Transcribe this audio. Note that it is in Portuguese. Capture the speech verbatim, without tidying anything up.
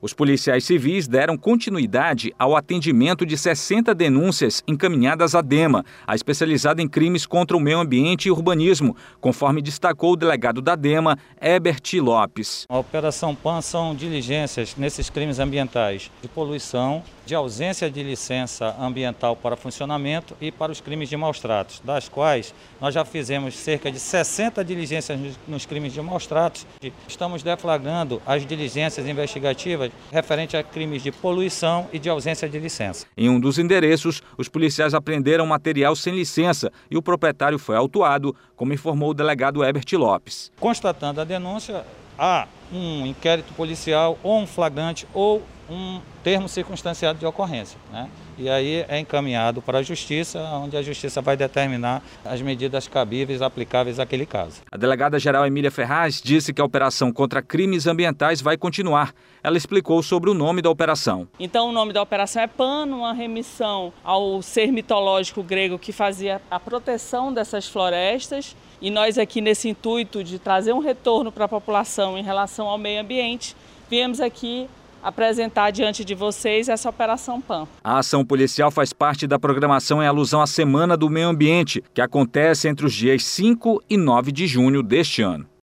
Os policiais civis deram continuidade ao atendimento de sessenta denúncias encaminhadas à DEMA, a especializada em crimes contra o meio ambiente e urbanismo, conforme destacou o delegado da DEMA, Herbert Lopes. A Operação PAN são diligências nesses crimes ambientais de poluição, de ausência de licença ambiental para funcionamento e para os crimes de maus-tratos, das quais nós já fizemos cerca de sessenta diligências nos crimes de maus-tratos. Estamos deflagrando as diligências investigativas referente a crimes de poluição e de ausência de licença. Em um dos endereços, os policiais apreenderam material sem licença e o proprietário foi autuado, como informou o delegado Herbert Lopes. Constatando a denúncia, há um inquérito policial ou um flagrante ou um termo circunstanciado de ocorrência, né? E aí é encaminhado para a Justiça, onde a Justiça vai determinar as medidas cabíveis aplicáveis àquele caso. A delegada-geral Emília Ferraz disse que a operação contra crimes ambientais vai continuar. Ela explicou sobre o nome da operação. Então o nome da operação é PAN, uma remissão ao ser mitológico grego que fazia a proteção dessas florestas. E nós aqui nesse intuito de trazer um retorno para a população em relação ao meio ambiente, viemos aqui apresentar diante de vocês essa Operação PAN. A ação policial faz parte da programação em alusão à Semana do Meio Ambiente, que acontece entre os dias cinco e nove de junho deste ano.